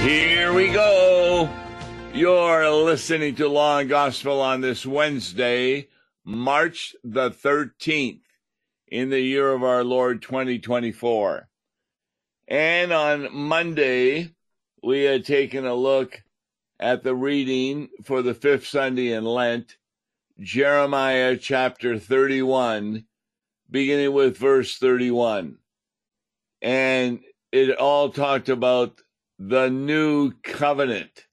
Here we go. You're listening to Law and Gospel on this Wednesday, March the 13th, in the year of our Lord 2024. And on Monday, we had taken a look at the reading for the fifth Sunday in Lent, Jeremiah chapter 31, beginning with verse 31. And it all talked about the new covenant.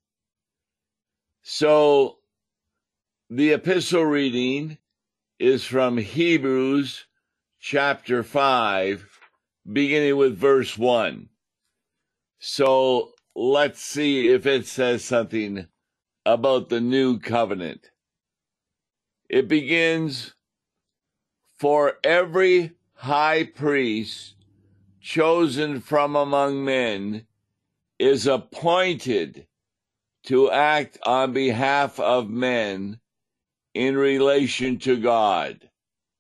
So the epistle reading is from Hebrews chapter 5, beginning with verse 1. So let's see if it says something about the new covenant. It begins, "For every high priest chosen from among men is appointed to act on behalf of men in relation to God."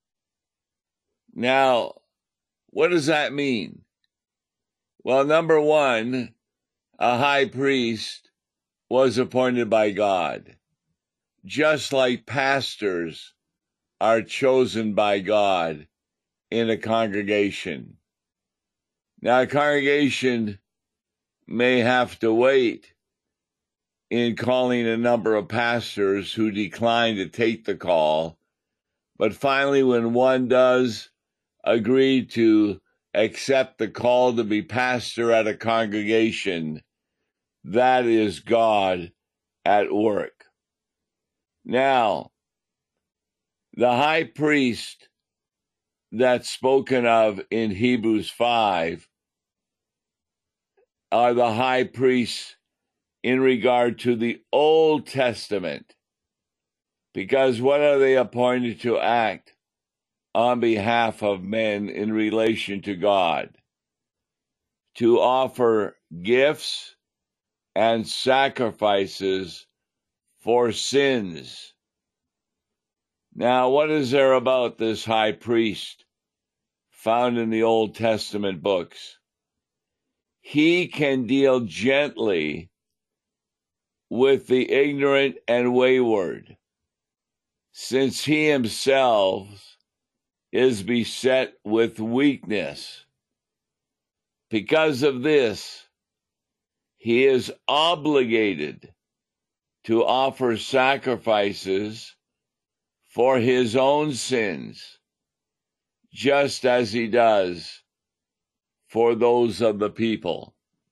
Now, what does that mean? Well, number one, a high priest was appointed by God, just like pastors are chosen by God in a congregation. Now, a congregation may have to wait in calling a number of pastors who decline to take the call, but finally, when one does agree to accept the call to be pastor at a congregation, that is God at work. Now, the high priest that's spoken of in Hebrews 5 are the high priests in regard to the Old Testament, because what are they appointed to act on behalf of men in relation to God? To offer gifts and sacrifices for sins. Now, what is there about this high priest found in the Old Testament books? He can deal gently with the ignorant and wayward, since he himself is beset with weakness. Because of this, he is obligated to offer sacrifices for his own sins, just as he does for those of the people.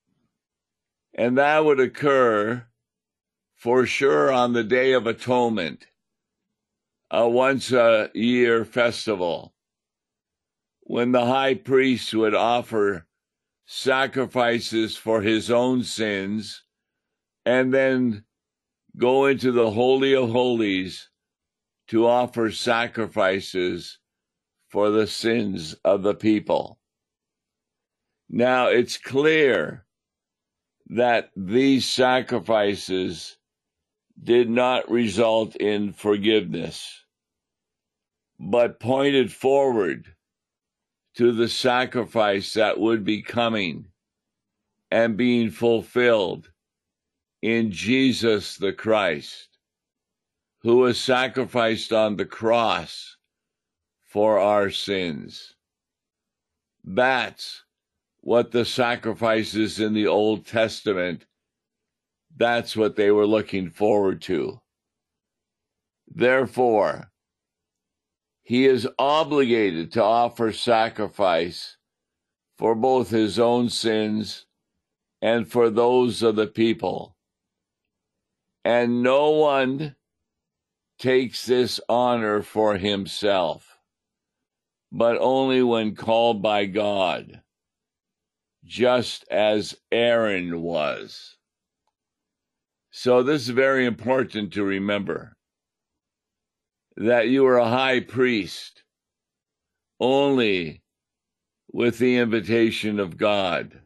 And that would occur for sure on the Day of Atonement, a once-a-year festival, when the high priest would offer sacrifices for his own sins and then go into the Holy of Holies to offer sacrifices for the sins of the people. Now, it's clear that these sacrifices did not result in forgiveness, but pointed forward to the sacrifice that would be coming and being fulfilled in Jesus the Christ, who was sacrificed on the cross for our sins. That's what the sacrifices in the Old Testament, that's what they were looking forward to. Therefore, he is obligated to offer sacrifice for both his own sins and for those of the people. And no one takes this honor for himself, but only when called by God, just as Aaron was. So this is very important to remember, that you are a high priest only with the invitation of God.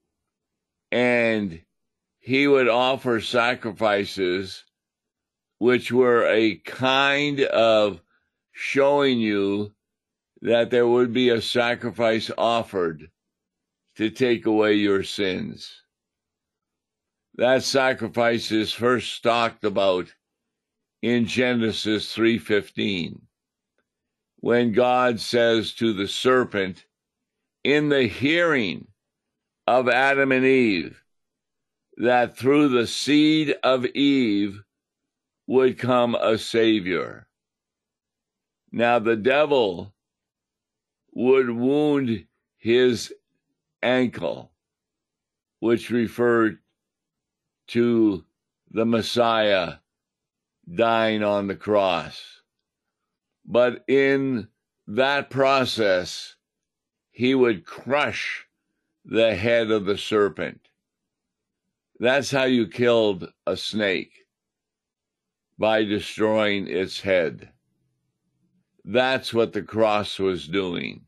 And he would offer sacrifices which were a kind of showing you that there would be a sacrifice offered to take away your sins. That sacrifice is first talked about in Genesis 3:15, when God says to the serpent, in the hearing of Adam and Eve, that through the seed of Eve would come a Savior. Now the devil would wound his ankle, which referred to the Messiah dying on the cross. But in that process, he would crush the head of the serpent. That's how you killed a snake, by destroying its head. That's what the cross was doing.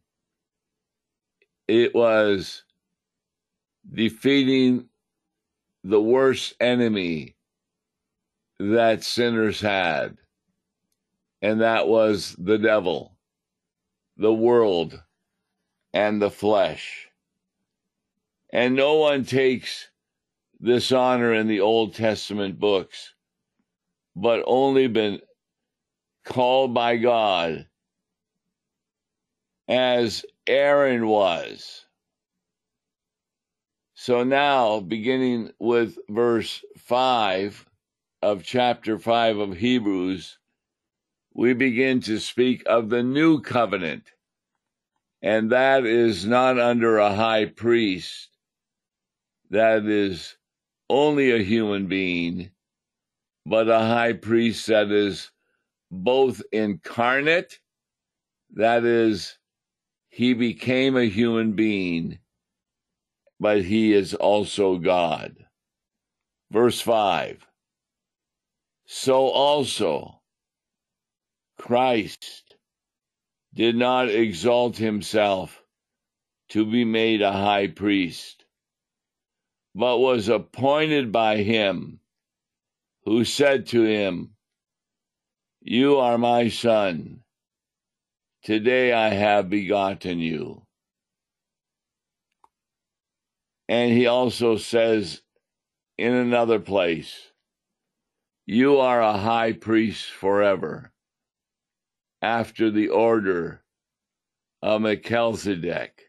It was defeating the worst enemy that sinners had, and that was the devil, the world, and the flesh. And no one takes this honor in the Old Testament books, but only been called by God, as Aaron was. So now, beginning with verse 5 of chapter 5 of Hebrews, we begin to speak of the new covenant, and that is not under a high priest, that is only a human being, but a high priest that is both incarnate, that is, he became a human being, but he is also God. Verse 5, so also Christ did not exalt himself to be made a high priest, but was appointed by him who said to him, you are my son, today I have begotten you. And he also says in another place, you are a high priest forever, after the order of Melchizedek.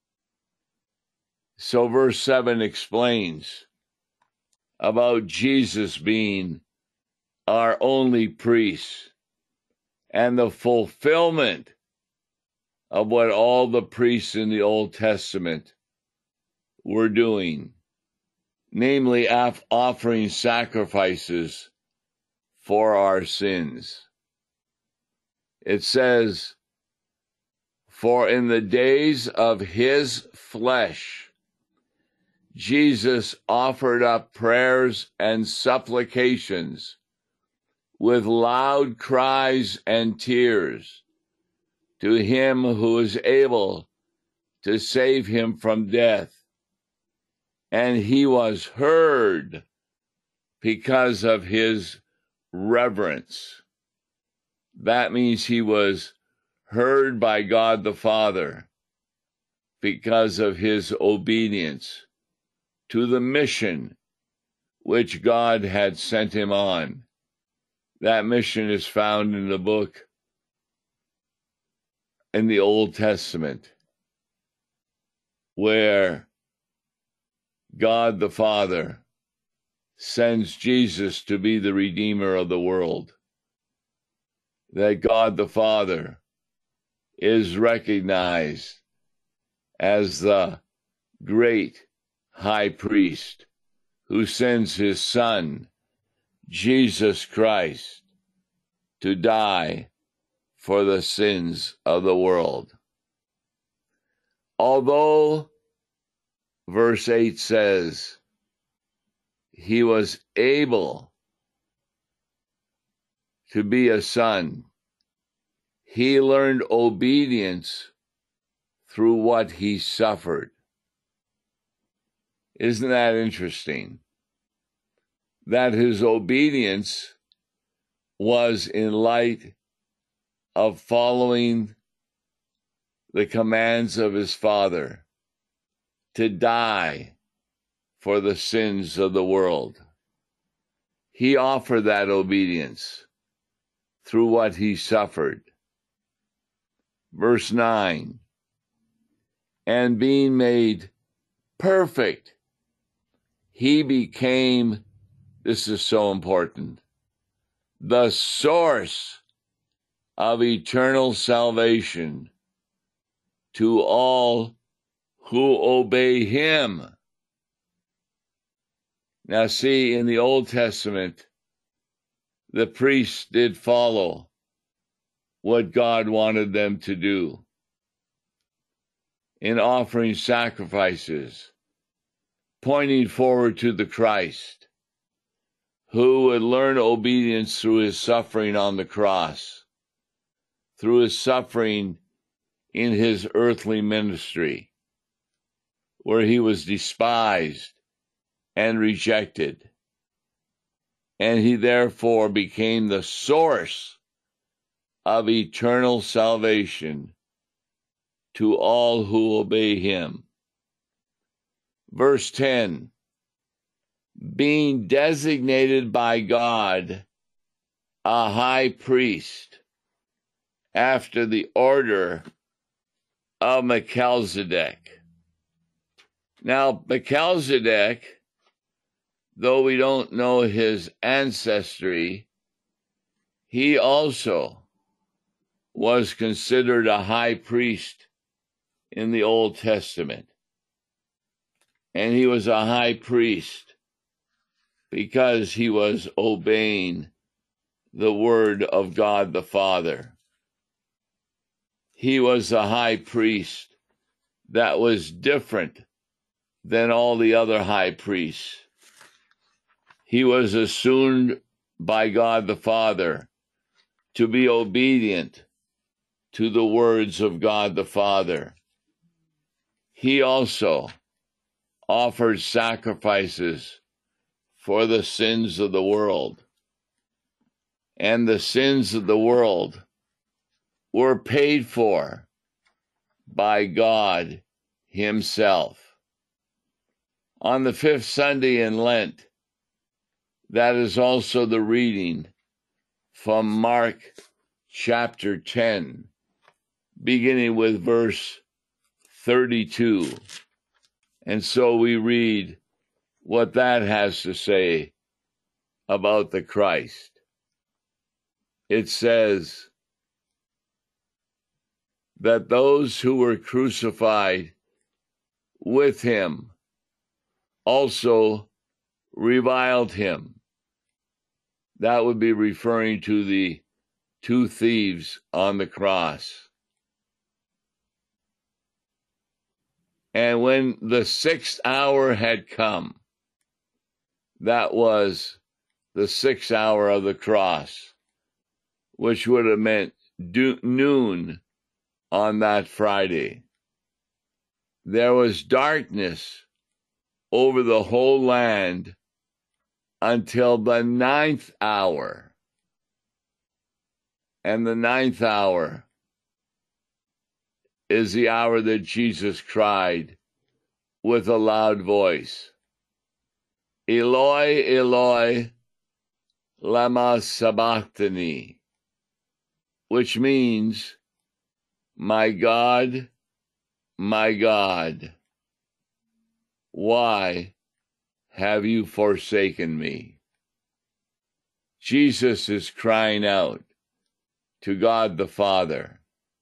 So verse 7 explains about Jesus being our only priest and the fulfillment of what all the priests in the Old Testament were doing, namely offering sacrifices for our sins. It says, for in the days of his flesh, Jesus offered up prayers and supplications with loud cries and tears to him who is able to save him from death. And he was heard because of his reverence. That means he was heard by God the Father because of his obedience to the mission which God had sent him on. That mission is found in the book in the Old Testament, where God the Father sends Jesus to be the Redeemer of the world. That God the Father is recognized as the great high priest who sends his Son, Jesus Christ, to die for the sins of the world. Although, verse 8 says, he was able to be a son, he learned obedience through what he suffered. Isn't that interesting? That his obedience was in light of following the commands of his Father to die for the sins of the world. He offered that obedience through what he suffered. Verse 9, and being made perfect, he became, this is so important, the source of eternal salvation to all who obey him. Now see, in the Old Testament, the priests did follow what God wanted them to do in offering sacrifices, pointing forward to the Christ, who would learn obedience through his suffering on the cross, through his suffering in his earthly ministry, where he was despised and rejected. And he therefore became the source of eternal salvation to all who obey him. Verse 10, being designated by God a high priest after the order of Melchizedek. Now, Melchizedek, though we don't know his ancestry, he also was considered a high priest in the Old Testament. And he was a high priest because he was obeying the word of God the Father. He was a high priest that was different than all the other high priests. He was assumed by God the Father to be obedient to the words of God the Father. He also offered sacrifices for the sins of the world. And the sins of the world were paid for by God himself. On the fifth Sunday in Lent, that is also the reading from Mark chapter 10, beginning with verse 32. And so we read what that has to say about the Christ. It says that those who were crucified with him also reviled him. That would be referring to the two thieves on the cross. And when the 6th hour had come, that was the 6th hour of the cross, which would have meant noon on that Friday. There was darkness over the whole land until the 9th hour. And the 9th hour is the hour that Jesus cried with a loud voice, Eloi, Eloi, lama sabachthani, which means, my God, why have you forsaken me? Jesus is crying out to God the Father.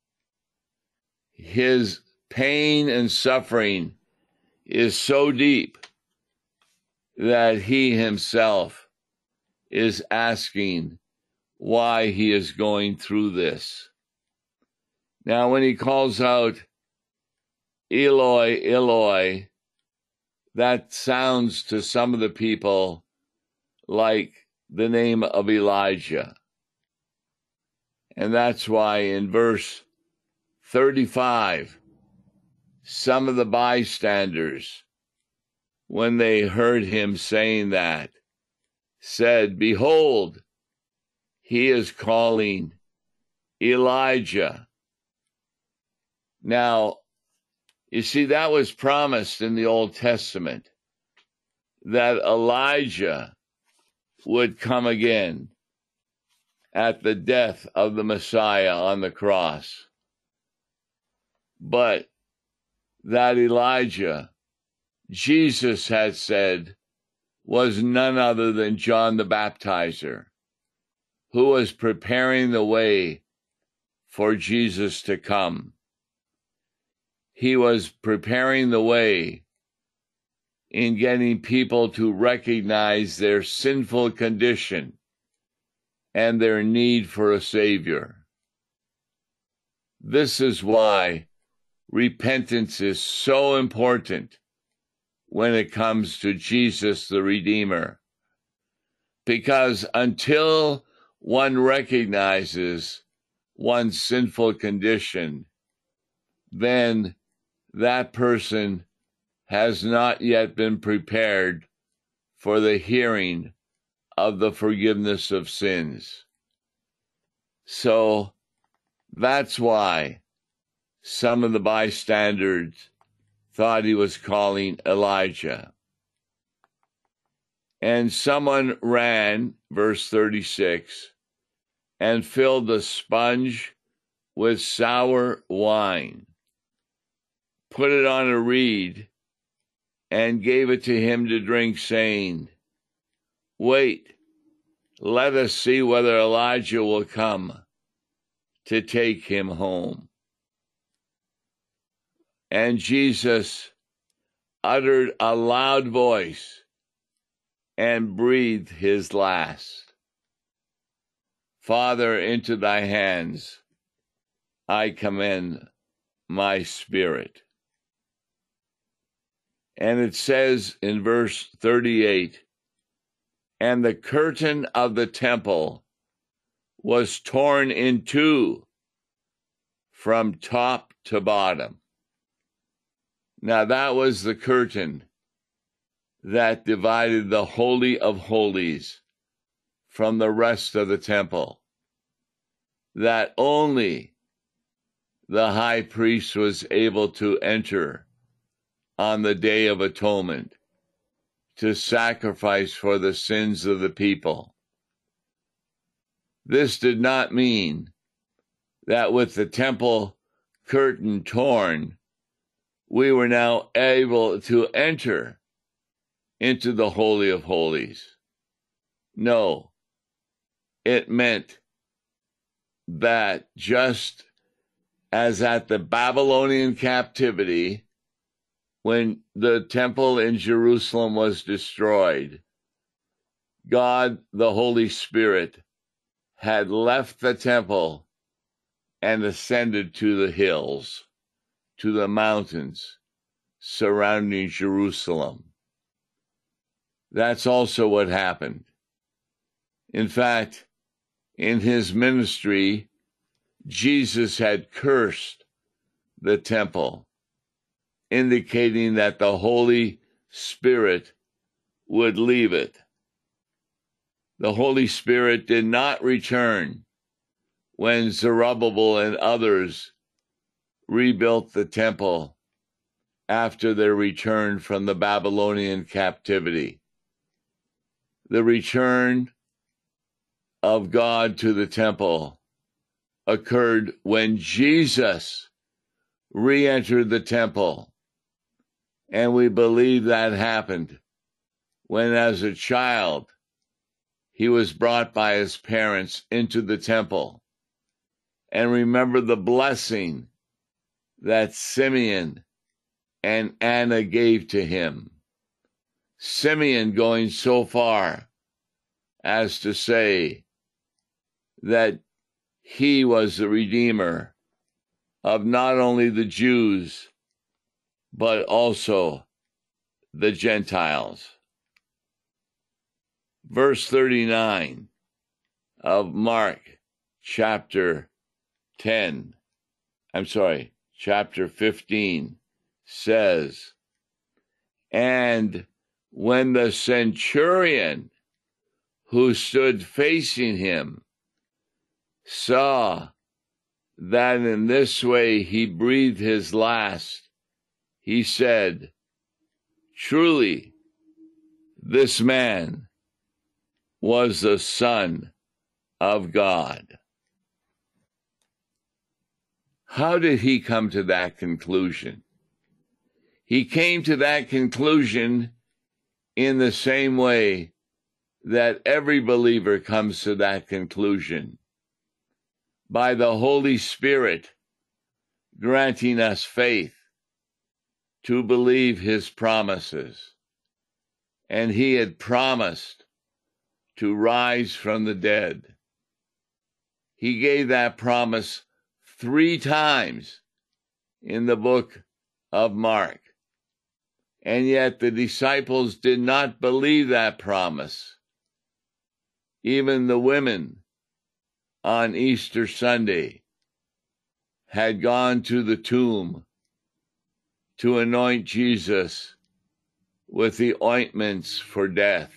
His pain and suffering is so deep that he himself is asking why he is going through this. Now, when he calls out, Eloi, Eloi, that sounds to some of the people like the name of Elijah. And that's why in verse 35, some of the bystanders, when they heard him saying that, said, behold, he is calling Elijah. Now, you see, that was promised in the Old Testament, that Elijah would come again at the death of the Messiah on the cross, but that Elijah, Jesus had said, was none other than John the Baptizer, who was preparing the way for Jesus to come. He was preparing the way in getting people to recognize their sinful condition and their need for a Savior. This is why repentance is so important when it comes to Jesus the Redeemer. Because until one recognizes one's sinful condition, then that person has not yet been prepared for the hearing of the forgiveness of sins. So that's why some of the bystanders thought he was calling Elijah. And someone ran, verse 36, and filled a sponge with sour wine, put it on a reed, and gave it to him to drink, saying, "Wait, let us see whether Elijah will come to take him home." And Jesus uttered a loud voice and breathed his last. "Father, into thy hands I commend my spirit." And it says in verse 38, "And the curtain of the temple was torn in two from top to bottom." Now that was the curtain that divided the Holy of Holies from the rest of the temple, that only the high priest was able to enter on the Day of Atonement to sacrifice for the sins of the people. This did not mean that with the temple curtain torn, we were now able to enter into the Holy of Holies. No, it meant that just as at the Babylonian captivity, when the temple in Jerusalem was destroyed, God, the Holy Spirit, had left the temple and ascended to the hills, to the mountains surrounding Jerusalem. That's also what happened. In fact, in his ministry, Jesus had cursed the temple, indicating that the Holy Spirit would leave it. The Holy Spirit did not return when Zerubbabel and others rebuilt the temple after their return from the Babylonian captivity. The return of God to the temple occurred when Jesus re-entered the temple. And we believe that happened when, as a child, he was brought by his parents into the temple. And remember the blessing that Simeon and Anna gave to him. Simeon going so far as to say that he was the Redeemer of not only the Jews, but also the Gentiles. Verse 39 of Mark chapter 15 says, "And when the centurion who stood facing him saw that in this way he breathed his last, he said, 'Truly, this man was the Son of God. How did he come to that conclusion? He came to that conclusion in the same way that every believer comes to that conclusion, by the Holy Spirit granting us faith to believe his promises. And he had promised to rise from the dead. He gave that promise 3 times in the book of Mark. And yet the disciples did not believe that promise. Even the women on Easter Sunday had gone to the tomb to anoint Jesus with the ointments for death,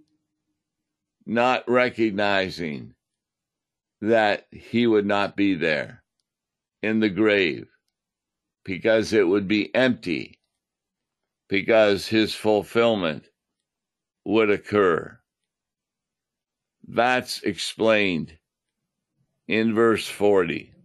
not recognizing that he would not be there in the grave, because it would be empty, because his fulfillment would occur. That's explained in verse 40.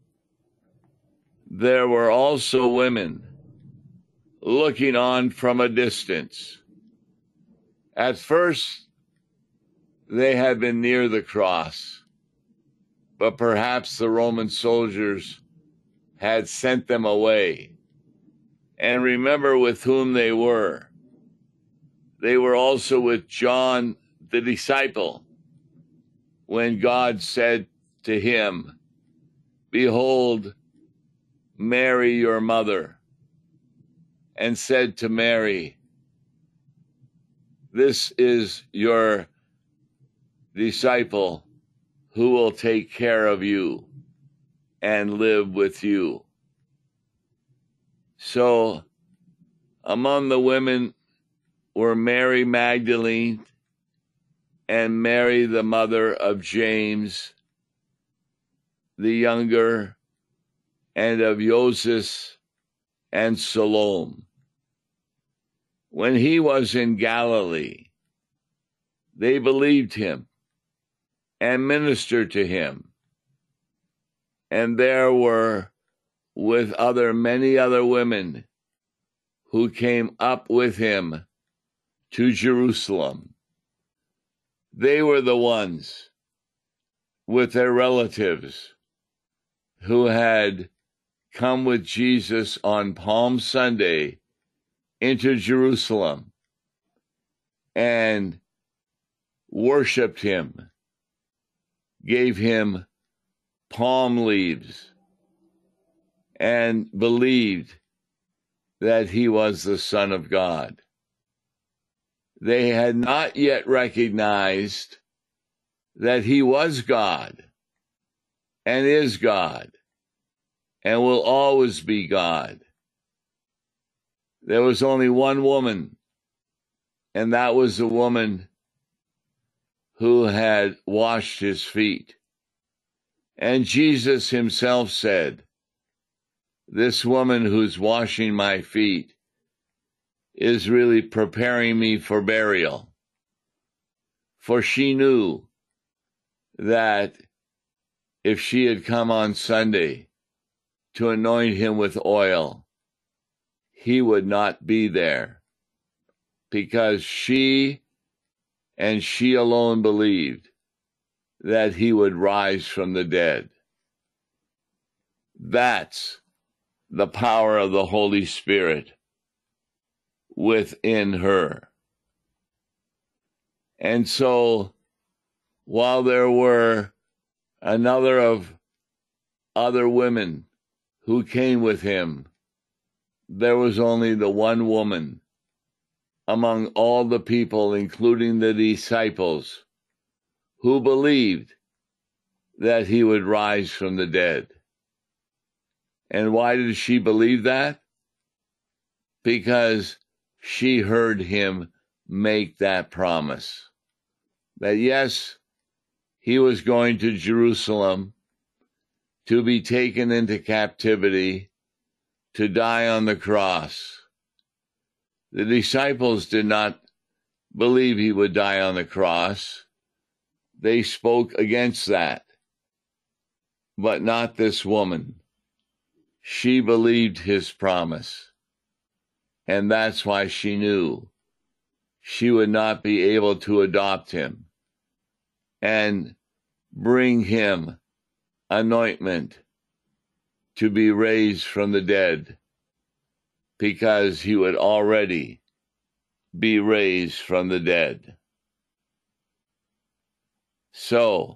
There were also women looking on from a distance. At first, they had been near the cross, but perhaps the Roman soldiers had sent them away. And remember with whom they were. They were also with John the disciple, when God said to him, "Behold, Mary your mother," and said to Mary, "This is your disciple who will take care of you and live with you." So among the women were Mary Magdalene and Mary, the mother of James the younger, and of Joseph and Salome. When he was in Galilee, they believed him and ministered to him. And there were with many other women who came up with him to Jerusalem. They were the ones with their relatives who had come with Jesus on Palm Sunday into Jerusalem and worshiped him, gave him palm leaves, and believed that he was the Son of God. They had not yet recognized that he was God and is God and will always be God. There was only one woman, and that was the woman who had washed his feet. And Jesus himself said, "This woman who's washing my feet is really preparing me for burial." For she knew that if she had come on Sunday to anoint him with oil, he would not be there, because she and she alone believed that he would rise from the dead. That's the power of the Holy Spirit within her. And so, while there were another of other women who came with him, there was only the one woman among all the people, including the disciples, who believed that he would rise from the dead. And why did she believe that? Because she heard him make that promise. That yes, he was going to Jerusalem to be taken into captivity, to die on the cross. The disciples did not believe he would die on the cross. They spoke against that. But not this woman. She believed his promise. And that's why she knew she would not be able to adopt him and bring him anointment to be raised from the dead, because he would already be raised from the dead. So,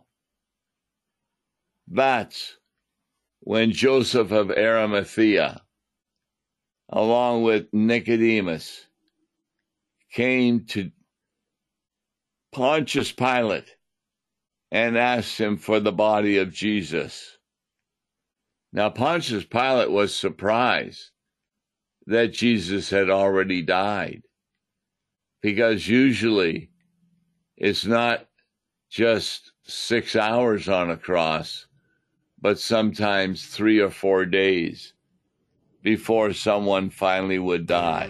that's when Joseph of Arimathea, along with Nicodemus, came to Pontius Pilate and asked him for the body of Jesus. Now, Pontius Pilate was surprised that Jesus had already died, because usually it's not just 6 hours on a cross, but sometimes 3 or 4 days before someone finally would die.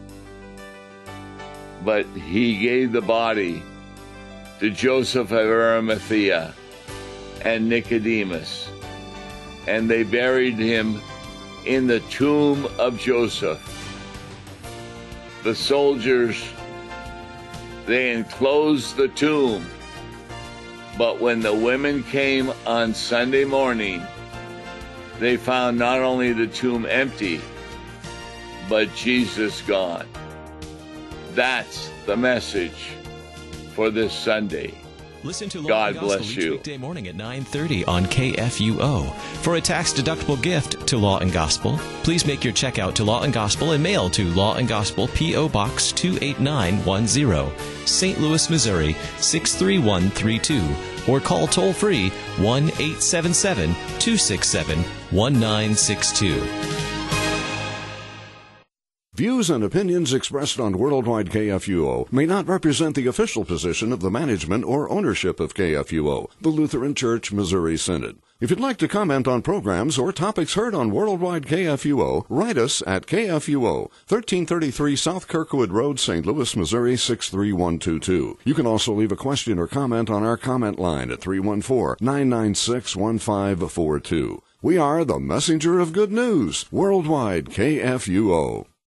But he gave the body to Joseph of Arimathea and Nicodemus, and they buried him in the tomb of Joseph. The soldiers, they enclosed the tomb, but when the women came on Sunday morning, they found not only the tomb empty, but Jesus gone. That's the message for this Sunday. Listen to God Law and Gospel bless each you. weekday morning at 9:30 on KFUO. For a tax-deductible gift to Law and Gospel, please make your check out to Law and Gospel and mail to Law and Gospel, P.O. Box 28910, St. Louis, Missouri 63132, or call toll-free 1-877-267-1962. Views and opinions expressed on Worldwide KFUO may not represent the official position of the management or ownership of KFUO, the Lutheran Church Missouri Synod. If you'd like to comment on programs or topics heard on Worldwide KFUO, write us at KFUO, 1333 South Kirkwood Road, St. Louis, Missouri 63122. You can also leave a question or comment on our comment line at 314-996-1542. We are the messenger of good news, Worldwide KFUO.